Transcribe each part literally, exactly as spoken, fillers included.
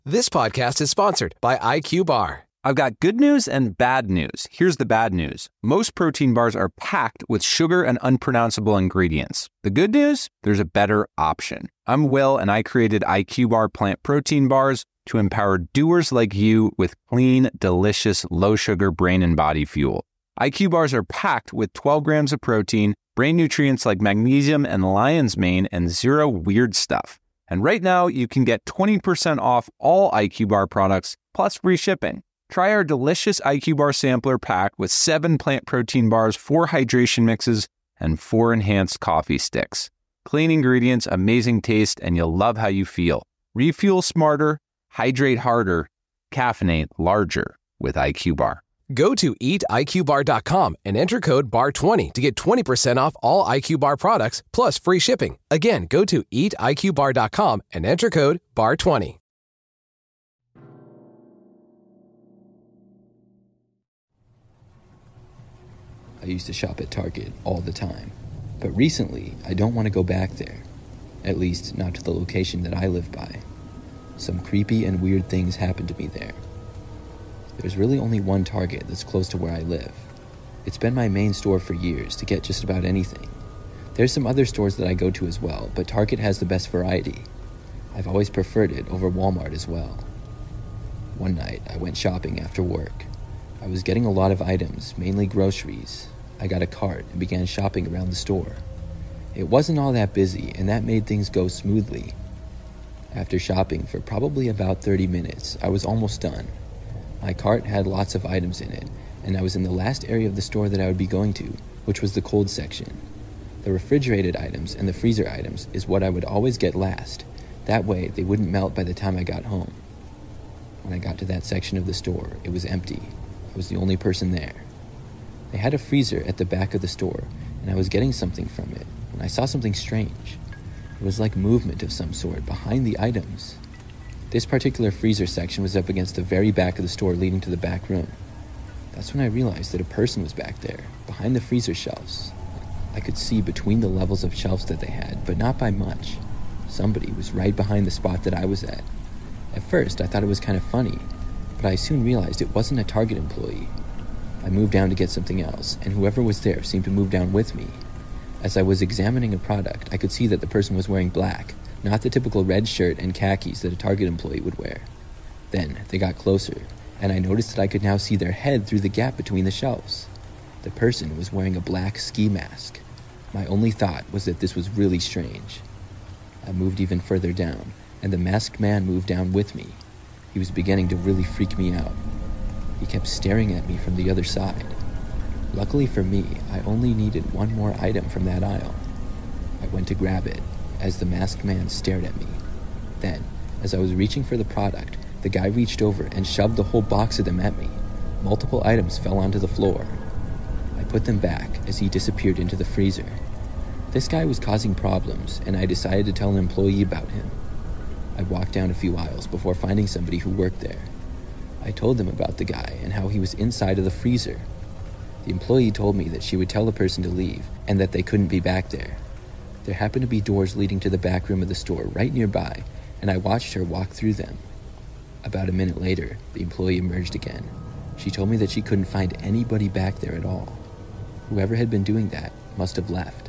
This podcast is sponsored by I Q Bar. I've got good news and bad news. Here's the bad news. Most protein bars are packed with sugar and unpronounceable ingredients. The good news? There's a better option. I'm Will, and I created I Q Bar plant protein bars to empower doers like you with clean, delicious, low-sugar brain and body fuel. I Q Bars are packed with twelve grams of protein, brain nutrients like magnesium and lion's mane, and zero weird stuff. And right now, you can get twenty percent off all I Q Bar products, plus free shipping. Try our delicious I Q Bar sampler pack with seven plant protein bars, four hydration mixes, and four enhanced coffee sticks. Clean ingredients, amazing taste, and you'll love how you feel. Refuel smarter, hydrate harder, caffeinate larger with I Q Bar. Go to eat I Q bar dot com and enter code B A R twenty to get twenty percent off all I Q Bar products plus free shipping. Again, go to eat I Q bar dot com and enter code B A R twenty. I used to shop at Target all the time, but recently I don't want to go back there, at least not to the location that I live by. Some creepy and weird things happened to me there. There's really only one Target that's close to where I live. It's been my main store for years to get just about anything. There's some other stores that I go to as well, but Target has the best variety. I've always preferred it over Walmart as well. One night, I went shopping after work. I was getting a lot of items, mainly groceries. I got a cart and began shopping around the store. It wasn't all that busy, and that made things go smoothly. After shopping for probably about thirty minutes, I was almost done. My cart had lots of items in it, and I was in the last area of the store that I would be going to, which was the cold section. The refrigerated items and the freezer items is what I would always get last. That way, they wouldn't melt by the time I got home. When I got to that section of the store, it was empty. I was the only person there. They had a freezer at the back of the store, and I was getting something from it, when I saw something strange. It was like movement of some sort behind the items. This particular freezer section was up against the very back of the store leading to the back room. That's when I realized that a person was back there, behind the freezer shelves. I could see between the levels of shelves that they had, but not by much. Somebody was right behind the spot that I was at. At first, I thought it was kind of funny, but I soon realized it wasn't a Target employee. I moved down to get something else, and whoever was there seemed to move down with me. As I was examining a product, I could see that the person was wearing black, not the typical red shirt and khakis that a Target employee would wear. Then they got closer, and I noticed that I could now see their head through the gap between the shelves. The person was wearing a black ski mask. My only thought was that this was really strange. I moved even further down, and the masked man moved down with me. He was beginning to really freak me out. He kept staring at me from the other side. Luckily for me, I only needed one more item from that aisle. I went to grab it, as the masked man stared at me. Then, as I was reaching for the product, the guy reached over and shoved the whole box of them at me. Multiple items fell onto the floor. I put them back as he disappeared into the freezer. This guy was causing problems, and I decided to tell an employee about him. I walked down a few aisles before finding somebody who worked there. I told them about the guy and how he was inside of the freezer. The employee told me that she would tell the person to leave and that they couldn't be back there. There happened to be doors leading to the back room of the store right nearby, and I watched her walk through them. About a minute later, the employee emerged again. She told me that she couldn't find anybody back there at all. Whoever had been doing that must have left.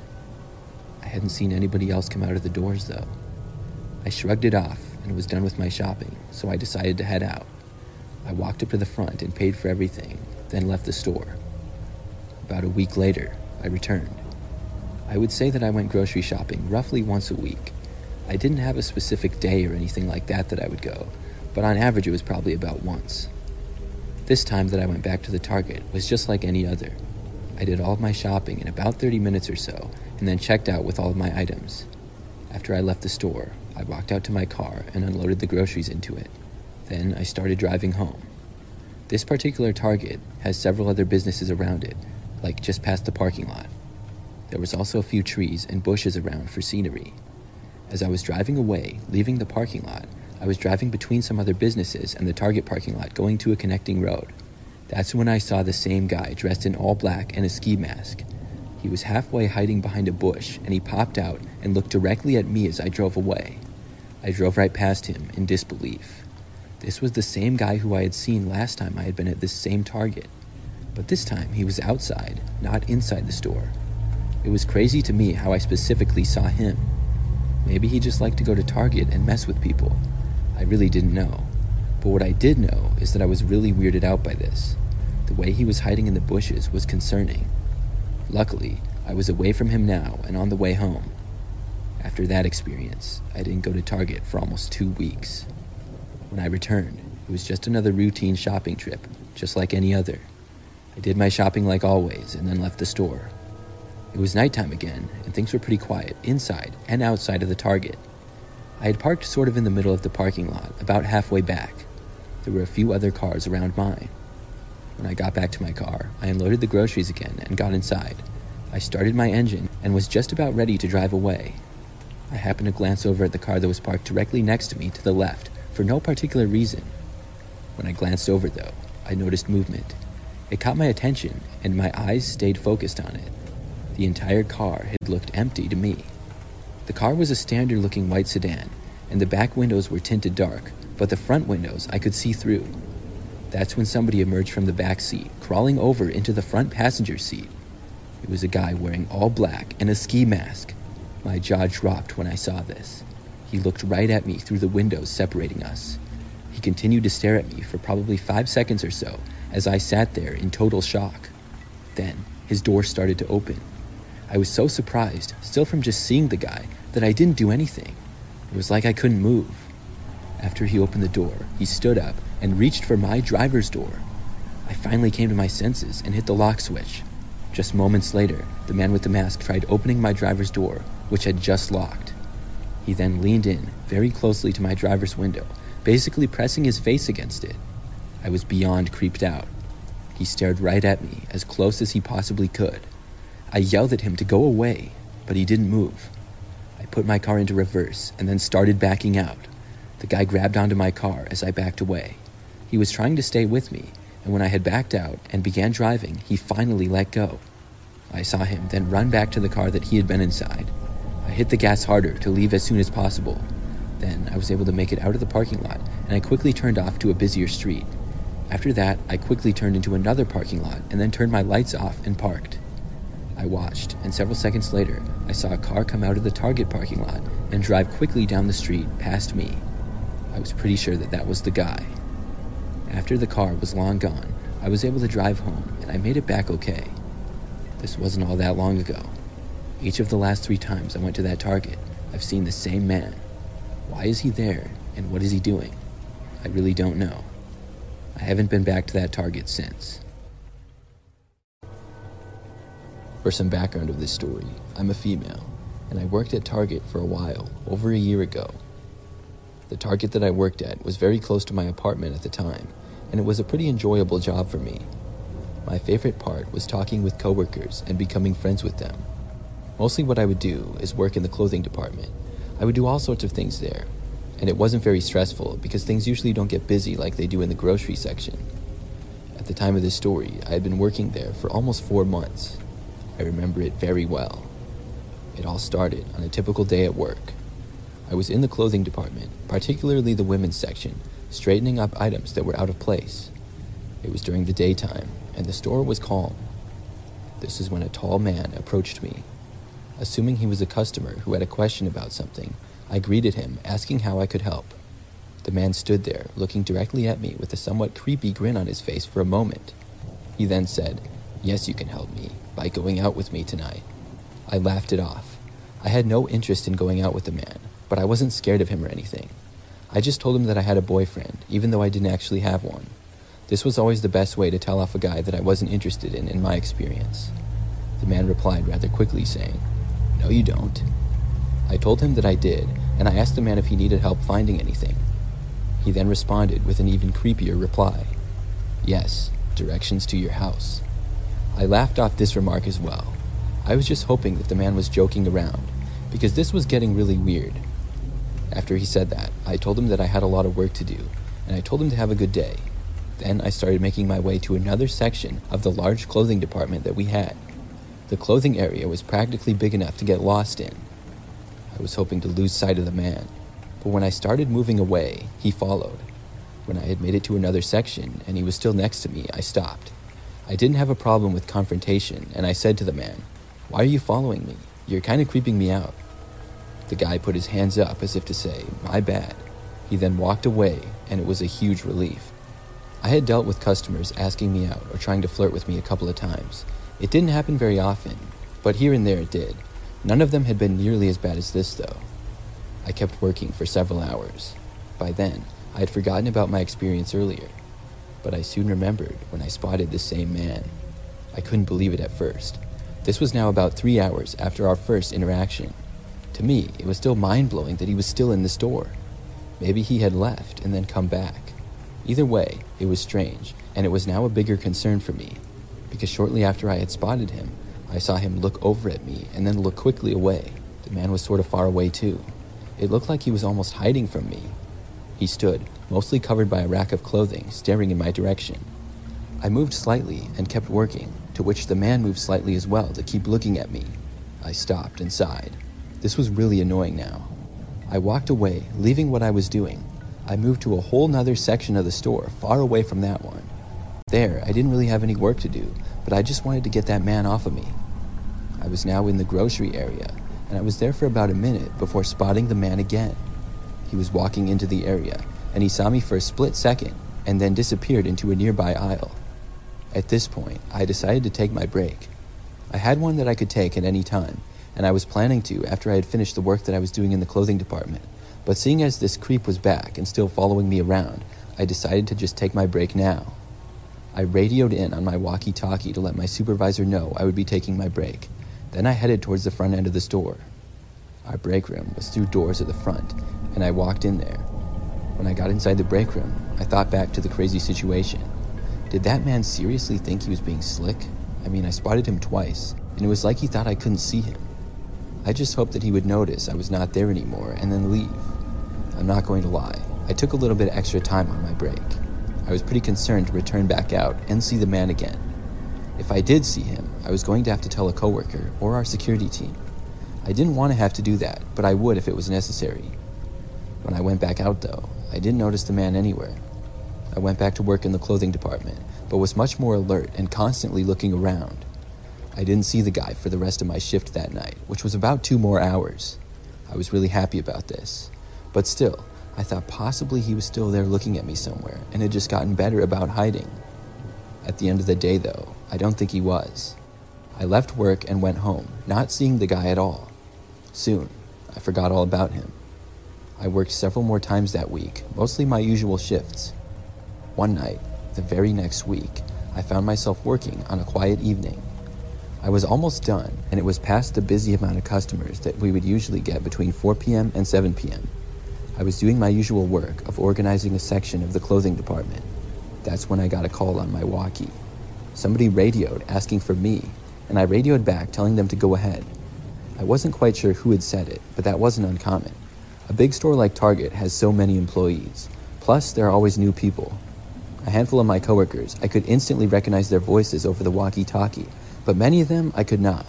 I hadn't seen anybody else come out of the doors, though. I shrugged it off and was done with my shopping, so I decided to head out. I walked up to the front and paid for everything, then left the store. About a week later, I returned. I would say that I went grocery shopping roughly once a week. I didn't have a specific day or anything like that that I would go, but on average it was probably about once. This time that I went back to the Target was just like any other. I did all of my shopping in about thirty minutes or so, and then checked out with all of my items. After I left the store, I walked out to my car and unloaded the groceries into it. Then I started driving home. This particular Target has several other businesses around it, like just past the parking lot. There was also a few trees and bushes around for scenery. As I was driving away, leaving the parking lot, I was driving between some other businesses and the Target parking lot going to a connecting road. That's when I saw the same guy dressed in all black and a ski mask. He was halfway hiding behind a bush, and he popped out and looked directly at me as I drove away. I drove right past him in disbelief. This was the same guy who I had seen last time I had been at this same Target, but this time he was outside, not inside the store. It was crazy to me how I specifically saw him. Maybe he just liked to go to Target and mess with people. I really didn't know. But what I did know is that I was really weirded out by this. The way he was hiding in the bushes was concerning. Luckily, I was away from him now and on the way home. After that experience, I didn't go to Target for almost two weeks. When I returned, it was just another routine shopping trip, just like any other. I did my shopping like always and then left the store. It was nighttime again, and things were pretty quiet inside and outside of the Target. I had parked sort of in the middle of the parking lot, about halfway back. There were a few other cars around mine. When I got back to my car, I unloaded the groceries again and got inside. I started my engine and was just about ready to drive away. I happened to glance over at the car that was parked directly next to me to the left for no particular reason. When I glanced over, though, I noticed movement. It caught my attention, and my eyes stayed focused on it. The entire car had looked empty to me. The car was a standard-looking white sedan, and the back windows were tinted dark, but the front windows I could see through. That's when somebody emerged from the back seat, crawling over into the front passenger seat. It was a guy wearing all black and a ski mask. My jaw dropped when I saw this. He looked right at me through the windows separating us. He continued to stare at me for probably five seconds or so as I sat there in total shock. Then, his door started to open. I was so surprised, still from just seeing the guy, that I didn't do anything. It was like I couldn't move. After he opened the door, he stood up and reached for my driver's door. I finally came to my senses and hit the lock switch. Just moments later, the man with the mask tried opening my driver's door, which had just locked. He then leaned in very closely to my driver's window, basically pressing his face against it. I was beyond creeped out. He stared right at me, as close as he possibly could. I yelled at him to go away, but he didn't move. I put my car into reverse and then started backing out. The guy grabbed onto my car as I backed away. He was trying to stay with me, and when I had backed out and began driving, he finally let go. I saw him then run back to the car that he had been inside. I hit the gas harder to leave as soon as possible. Then I was able to make it out of the parking lot, and I quickly turned off to a busier street. After that, I quickly turned into another parking lot and then turned my lights off and parked. I watched, and several seconds later, I saw a car come out of the Target parking lot and drive quickly down the street past me. I was pretty sure that that was the guy. After the car was long gone, I was able to drive home, and I made it back okay. This wasn't all that long ago. Each of the last three times I went to that Target, I've seen the same man. Why is he there, and what is he doing? I really don't know. I haven't been back to that Target since. For some background of this story, I'm a female, and I worked at Target for a while, over a year ago. The Target that I worked at was very close to my apartment at the time, and it was a pretty enjoyable job for me. My favorite part was talking with coworkers and becoming friends with them. Mostly what I would do is work in the clothing department. I would do all sorts of things there, and it wasn't very stressful because things usually don't get busy like they do in the grocery section. At the time of this story, I had been working there for almost four months. I remember it very well. It all started on a typical day at work. I was in the clothing department, particularly the women's section, straightening up items that were out of place. It was during the daytime, and the store was calm. This is when a tall man approached me. Assuming he was a customer who had a question about something, I greeted him, asking how I could help. The man stood there, looking directly at me with a somewhat creepy grin on his face for a moment. He then said, "Yes, you can help me, by going out with me tonight." I laughed it off. I had no interest in going out with the man, but I wasn't scared of him or anything. I just told him that I had a boyfriend, even though I didn't actually have one. This was always the best way to tell off a guy that I wasn't interested in, in my experience. The man replied rather quickly, saying, "No, you don't." I told him that I did, and I asked the man if he needed help finding anything. He then responded with an even creepier reply. "Yes, directions to your house." I laughed off this remark as well. I was just hoping that the man was joking around, because this was getting really weird. After he said that, I told him that I had a lot of work to do, and I told him to have a good day. Then I started making my way to another section of the large clothing department that we had. The clothing area was practically big enough to get lost in. I was hoping to lose sight of the man, but when I started moving away, he followed. When I had made it to another section and he was still next to me, I stopped. I didn't have a problem with confrontation, and I said to the man, "Why are you following me? You're kind of creeping me out." The guy put his hands up as if to say, "My bad." He then walked away, and it was a huge relief. I had dealt with customers asking me out or trying to flirt with me a couple of times. It didn't happen very often, but here and there it did. None of them had been nearly as bad as this, though. I kept working for several hours. By then, I had forgotten about my experience earlier, but I soon remembered when I spotted the same man. I couldn't believe it at first. This was now about three hours after our first interaction. To me, it was still mind-blowing that he was still in the store. Maybe he had left and then come back. Either way, it was strange, and it was now a bigger concern for me, because shortly after I had spotted him, I saw him look over at me and then look quickly away. The man was sort of far away too. It looked like he was almost hiding from me. He stood, mostly covered by a rack of clothing, staring in my direction. I moved slightly and kept working, to which the man moved slightly as well to keep looking at me. I stopped and sighed. This was really annoying now. I walked away, leaving what I was doing. I moved to a whole nother section of the store, far away from that one. There, I didn't really have any work to do, but I just wanted to get that man off of me. I was now in the grocery area, and I was there for about a minute before spotting the man again. He was walking into the area, and he saw me for a split second, and then disappeared into a nearby aisle. At this point, I decided to take my break. I had one that I could take at any time, and I was planning to after I had finished the work that I was doing in the clothing department. But seeing as this creep was back and still following me around, I decided to just take my break now. I radioed in on my walkie-talkie to let my supervisor know I would be taking my break. Then I headed towards the front end of the store. Our break room was through doors at the front, and I walked in there. When I got inside the break room, I thought back to the crazy situation. Did that man seriously think he was being slick? I mean, I spotted him twice, and it was like he thought I couldn't see him. I just hoped that he would notice I was not there anymore and then leave. I'm not going to lie, I took a little bit extra time on my break. I was pretty concerned to return back out and see the man again. If I did see him, I was going to have to tell a coworker or our security team. I didn't want to have to do that, but I would if it was necessary. When I went back out though, I didn't notice the man anywhere. I went back to work in the clothing department, but was much more alert and constantly looking around. I didn't see the guy for the rest of my shift that night, which was about two more hours. I was really happy about this. But still, I thought possibly he was still there looking at me somewhere and had just gotten better about hiding. At the end of the day though, I don't think he was. I left work and went home, not seeing the guy at all. Soon, I forgot all about him. I worked several more times that week, mostly my usual shifts. One night, the very next week, I found myself working on a quiet evening. I was almost done, and it was past the busy amount of customers that we would usually get between four p.m. and seven p.m. I was doing my usual work of organizing a section of the clothing department. That's when I got a call on my walkie. Somebody radioed asking for me, and I radioed back telling them to go ahead. I wasn't quite sure who had said it, but that wasn't uncommon. A big store like Target has so many employees. Plus, there are always new people. A handful of my coworkers, I could instantly recognize their voices over the walkie-talkie, but many of them I could not.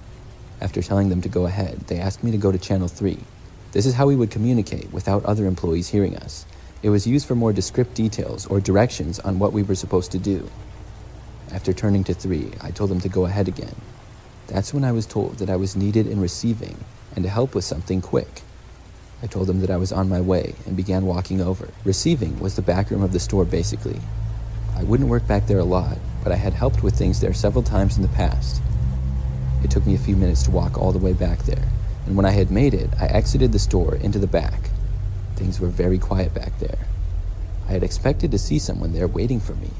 After telling them to go ahead, they asked me to go to channel three. This is how we would communicate without other employees hearing us. It was used for more descriptive details or directions on what we were supposed to do. After turning to three, I told them to go ahead again. That's when I was told that I was needed in receiving and to help with something quick. I told them that I was on my way and began walking over. Receiving was the back room of the store basically. I wouldn't work back there a lot, but I had helped with things there several times in the past. It took me a few minutes to walk all the way back there, and when I had made it, I exited the store into the back. Things were very quiet back there. I had expected to see someone there waiting for me.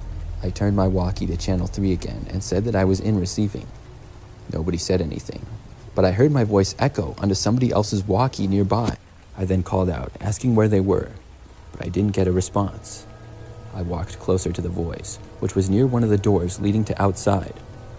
I turned my walkie to channel three again and said that I was in receiving. Nobody said anything, but I heard my voice echo onto somebody else's walkie nearby. I then called out, asking where they were, but I didn't get a response. I walked closer to the voice, which was near one of the doors leading to outside.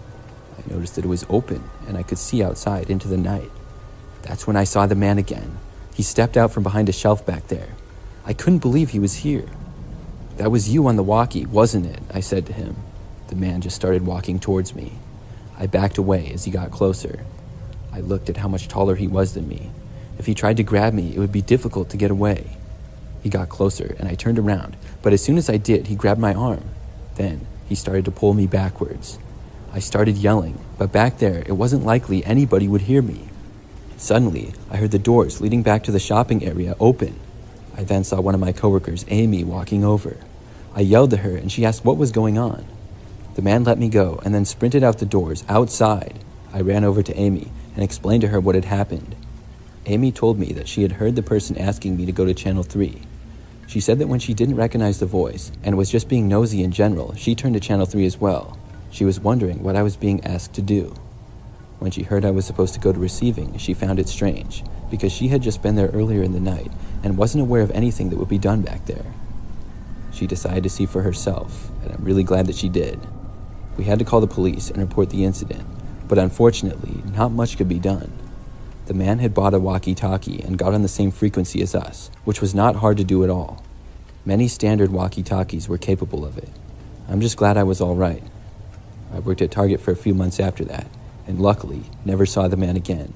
I noticed that it was open, and I could see outside into the night. That's when I saw the man again. He stepped out from behind a shelf back there. I couldn't believe he was here. "That was you on the walkie, wasn't it?" I said to him. The man just started walking towards me. I backed away as he got closer. I looked at how much taller he was than me. If he tried to grab me, it would be difficult to get away. He got closer, and I turned around, but as soon as I did, he grabbed my arm. Then, he started to pull me backwards. I started yelling, but back there, it wasn't likely anybody would hear me. Suddenly, I heard the doors leading back to the shopping area open. I then saw one of my coworkers, Amy, walking over. I yelled at her, and she asked what was going on. The man let me go, and then sprinted out the doors, outside. I ran over to Amy, and explained to her what had happened. Amy told me that she had heard the person asking me to go to Channel three. She said that when she didn't recognize the voice, and was just being nosy in general, she turned to Channel three as well. She was wondering what I was being asked to do. When she heard I was supposed to go to receiving, she found it strange, because she had just been there earlier in the night, and wasn't aware of anything that would be done back there. She decided to see for herself, and I'm really glad that she did. We had to call the police and report the incident, but unfortunately, not much could be done. The man had bought a walkie-talkie and got on the same frequency as us, which was not hard to do at all. Many standard walkie-talkies were capable of it. I'm just glad I was all right. I worked at Target for a few months after that, and luckily, never saw the man again.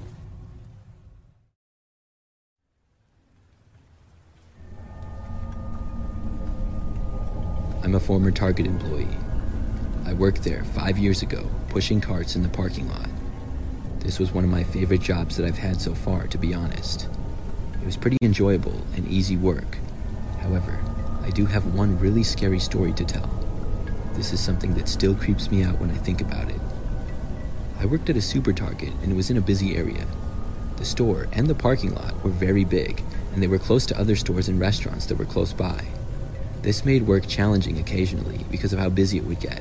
I'm a former Target employee. I worked there five years ago, pushing carts in the parking lot. This was one of my favorite jobs that I've had so far, to be honest. It was pretty enjoyable and easy work. However, I do have one really scary story to tell. This is something that still creeps me out when I think about it. I worked at a super Target and it was in a busy area. The store and the parking lot were very big, and they were close to other stores and restaurants that were close by. This made work challenging occasionally because of how busy it would get.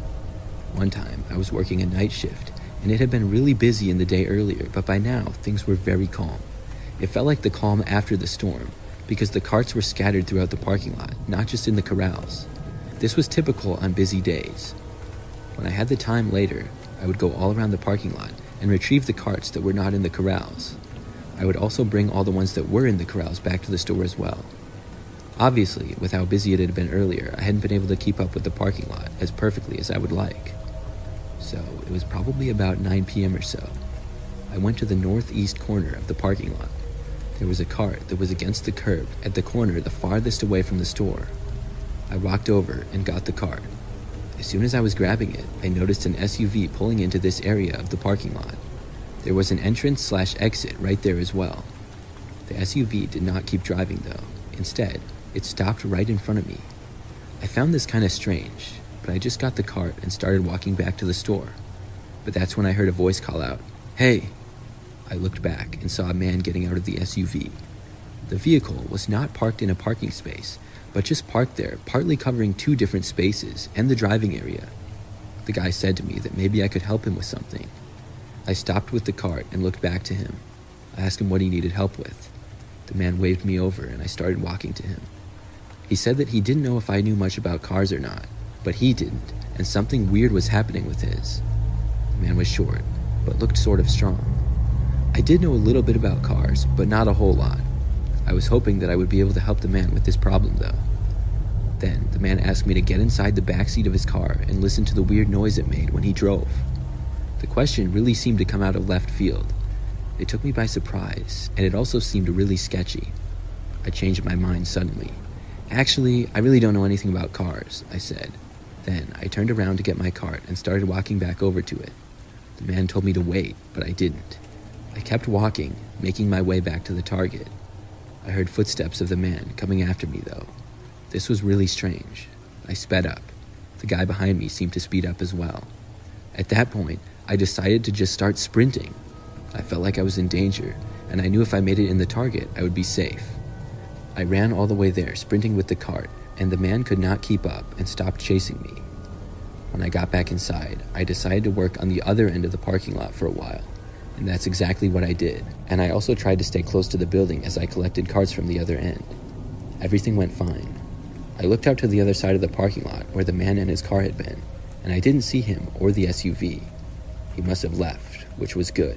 One time, I was working a night shift, and it had been really busy in the day earlier, but by now, things were very calm. It felt like the calm after the storm, because the carts were scattered throughout the parking lot, not just in the corrals. This was typical on busy days. When I had the time later, I would go all around the parking lot and retrieve the carts that were not in the corrals. I would also bring all the ones that were in the corrals back to the store as well. Obviously, with how busy it had been earlier, I hadn't been able to keep up with the parking lot as perfectly as I would like. So, it was probably about nine p.m. or so. I went to the northeast corner of the parking lot. There was a cart that was against the curb at the corner the farthest away from the store. I walked over and got the cart. As soon as I was grabbing it, I noticed an S U V pulling into this area of the parking lot. There was an entrance slash exit right there as well. The S U V did not keep driving though. Instead, it stopped right in front of me. I found this kind of strange, but I just got the cart and started walking back to the store. But that's when I heard a voice call out, "Hey!" I looked back and saw a man getting out of the S U V. The vehicle was not parked in a parking space, but just parked there, partly covering two different spaces and the driving area. The guy said to me that maybe I could help him with something. I stopped with the cart and looked back to him. I asked him what he needed help with. The man waved me over and I started walking to him. He said that he didn't know if I knew much about cars or not, but he didn't, and something weird was happening with his. The man was short, but looked sort of strong. I did know a little bit about cars, but not a whole lot. I was hoping that I would be able to help the man with this problem though. Then, the man asked me to get inside the backseat of his car and listen to the weird noise it made when he drove. The question really seemed to come out of left field. It took me by surprise, and it also seemed really sketchy. I changed my mind suddenly. "Actually, I really don't know anything about cars," I said. Then, I turned around to get my cart and started walking back over to it. The man told me to wait, but I didn't. I kept walking, making my way back to the Target. I heard footsteps of the man coming after me though. This was really strange. I sped up. The guy behind me seemed to speed up as well. At that point, I decided to just start sprinting. I felt like I was in danger, and I knew if I made it in the Target, I would be safe. I ran all the way there, sprinting with the cart, and the man could not keep up and stopped chasing me. When I got back inside, I decided to work on the other end of the parking lot for a while, and that's exactly what I did. And I also tried to stay close to the building as I collected carts from the other end. Everything went fine. I looked out to the other side of the parking lot where the man and his car had been, and I didn't see him or the S U V. He must have left, which was good.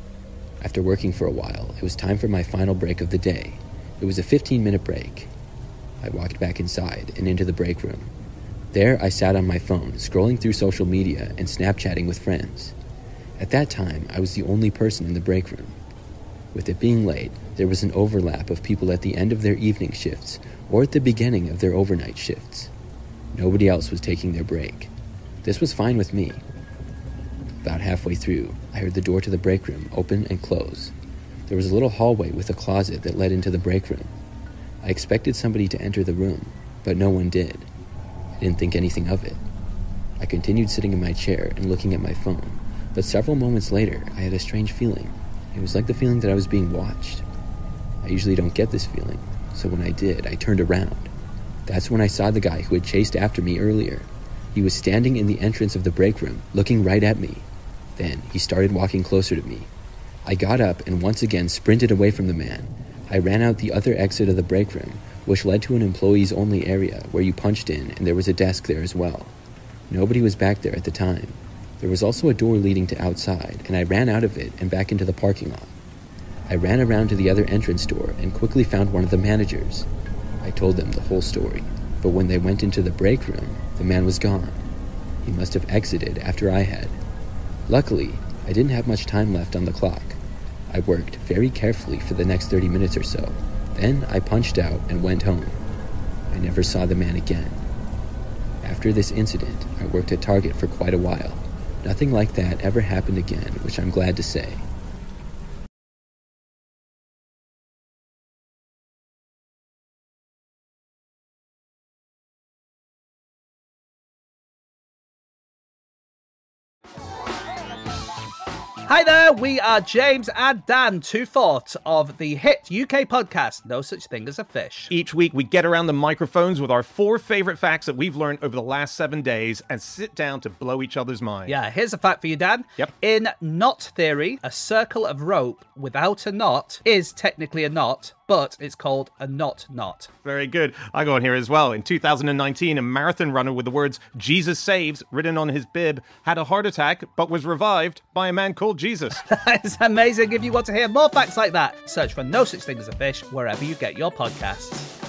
After working for a while, it was time for my final break of the day. It was a fifteen-minute break. I walked back inside and into the break room. There, I sat on my phone, scrolling through social media and Snapchatting with friends. At that time, I was the only person in the break room. With it being late, there was an overlap of people at the end of their evening shifts or at the beginning of their overnight shifts. Nobody else was taking their break. This was fine with me. About halfway through, I heard the door to the break room open and close. There was a little hallway with a closet that led into the break room. I expected somebody to enter the room, but no one did. I didn't think anything of it. I continued sitting in my chair and looking at my phone, but several moments later, I had a strange feeling. It was like the feeling that I was being watched. I usually don't get this feeling, so when I did, I turned around. That's when I saw the guy who had chased after me earlier. He was standing in the entrance of the break room, looking right at me. Then he started walking closer to me. I got up and once again sprinted away from the man. I ran out the other exit of the break room, which led to an employees-only area where you punched in, and there was a desk there as well. Nobody was back there at the time. There was also a door leading to outside, and I ran out of it and back into the parking lot. I ran around to the other entrance door and quickly found one of the managers. I told them the whole story, but when they went into the break room, the man was gone. He must have exited after I had. Luckily, I didn't have much time left on the clock. I worked very carefully for the next thirty minutes or so. Then I punched out and went home. I never saw the man again. After this incident, I worked at Target for quite a while. Nothing like that ever happened again, which I'm glad to say. Hi there, we are James and Dan, two fourths of the hit U K podcast, No Such Thing as a Fish. Each week, we get around the microphones with our four favorite facts that we've learned over the last seven days and sit down to blow each other's minds. Yeah, here's a fact for you, Dan. Yep. In knot theory, a circle of rope without a knot is technically a knot, but it's called a knot knot. Very good. I go on here as well. In two thousand nineteen, a marathon runner with the words "Jesus saves" written on his bib had a heart attack, but was revived by a man called Jesus. That is amazing. If you want to hear more facts like that, search for No Such Thing as a Fish wherever you get your podcasts.